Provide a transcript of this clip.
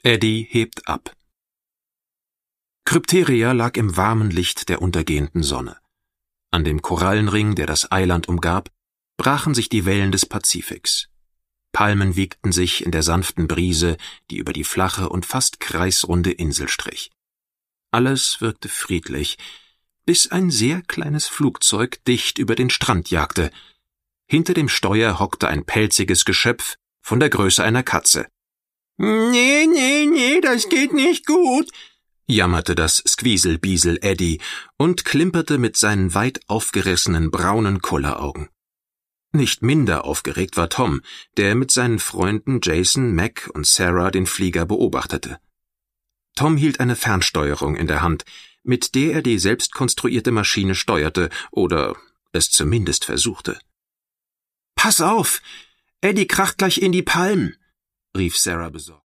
Eddie hebt ab. Krypteria lag im warmen Licht der untergehenden Sonne. An dem Korallenring, der das Eiland umgab, brachen sich die Wellen des Pazifiks. Palmen wiegten sich in der sanften Brise, die über die flache und fast kreisrunde Insel strich. Alles wirkte friedlich, bis ein sehr kleines Flugzeug dicht über den Strand jagte. Hinter dem Steuer hockte ein pelziges Geschöpf von der Größe einer Katze. Nee, das geht nicht gut, jammerte das Squeezelbiesel Eddie und klimperte mit seinen weit aufgerissenen braunen Kulleraugen. Nicht minder aufgeregt war Tom, der mit seinen Freunden Jason, Mac und Sarah den Flieger beobachtete. Tom hielt eine Fernsteuerung in der Hand, mit der er die selbstkonstruierte Maschine steuerte oder es zumindest versuchte. »Pass auf! Eddie kracht gleich in die Palmen«, rief Sarah besorgt.